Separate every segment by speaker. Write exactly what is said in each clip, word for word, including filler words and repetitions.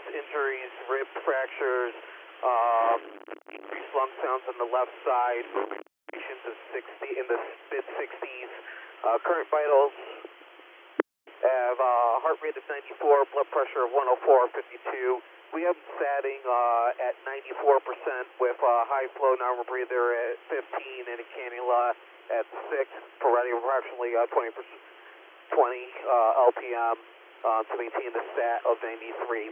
Speaker 1: injuries, rib fractures, uh, increased lung sounds on the left side, patients of sixty in the mid sixties. Uh, current vitals have uh, heart rate of ninety-four, blood pressure of one oh four fifty-two. We have statting uh, at ninety-four percent with a high flow normal breather at fifteen and a cannula at six, providing approximately uh, twenty, twenty uh, L P M uh, to maintain the stat of ninety-three.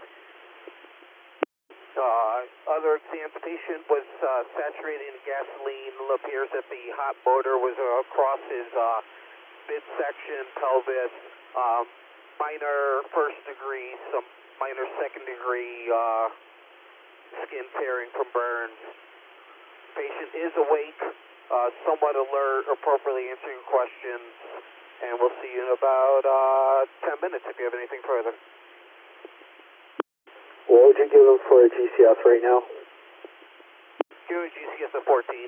Speaker 1: Uh, other exams, patient was uh, saturated in gasoline. It appears that the hot motor was uh, across his uh, midsection, pelvis, um, minor first degree, some minor second degree uh, skin tearing from burns. Patient is awake, uh, somewhat alert, appropriately answering questions, and we'll see you in about uh, ten minutes if you have anything further.
Speaker 2: What would you give him for a G C S right now?
Speaker 1: Give him a G C S of fourteen.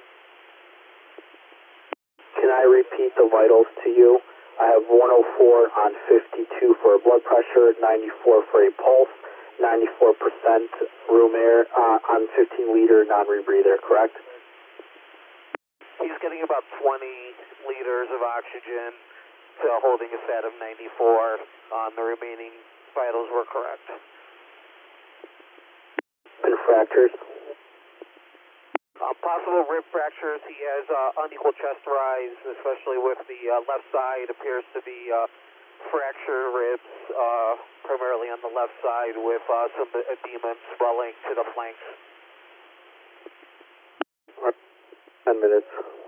Speaker 2: Can I repeat the vitals to you? I have one oh four on fifty-two for a blood pressure, ninety-four for a pulse, ninety-four percent room air uh, on fifteen liter non-rebreather, correct?
Speaker 1: He's getting about twenty liters of oxygen to holding a stat of ninety-four. On the remaining vitals were correct.
Speaker 2: And fractures?
Speaker 1: Uh, possible rib fractures. He has uh, unequal chest rise, especially with the uh, left side. Appears to be uh, fractured ribs, uh, primarily on the left side, with uh, some edema and swelling to the flanks.
Speaker 2: ten minutes.